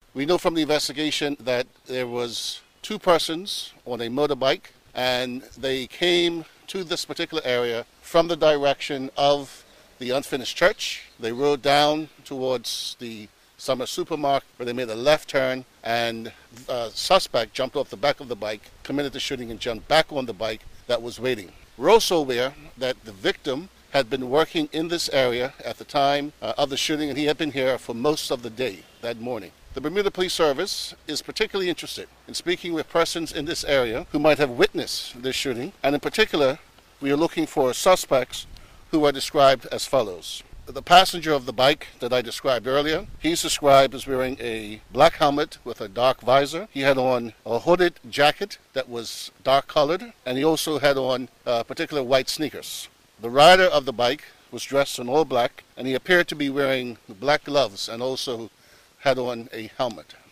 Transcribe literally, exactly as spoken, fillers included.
We know from the investigation that there was two persons on a motorbike, and they came to this particular area from the direction of the unfinished church. They rode down towards the Summer Supermarket, where they made a left turn, and a suspect jumped off the back of the bike, committed the shooting, and jumped back on the bike that was waiting. We're also aware that the victim had been working in this area at the time uh, of the shooting, and he had been here for most of the day that morning. The Bermuda Police Service is particularly interested in speaking with persons in this area who might have witnessed this shooting, and in particular, we are looking for suspects who are described as follows. The passenger of the bike that I described earlier, he's described as wearing a black helmet with a dark visor. He had on a hooded jacket that was dark colored, and he also had on uh, particular white sneakers. The rider of the bike was dressed in all black, and he appeared to be wearing black gloves and also had on a helmet.